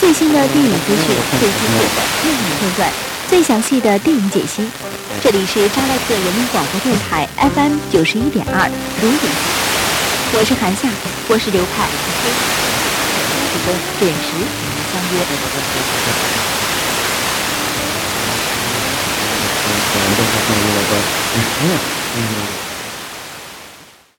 最新的电影资讯、最经典的电影片段、最详细的电影解析。这里是扎勒特人民广播电台 FM 91.2，如影。我是韩夏，我是刘派，10分准时与您相约。 我们都是上映了个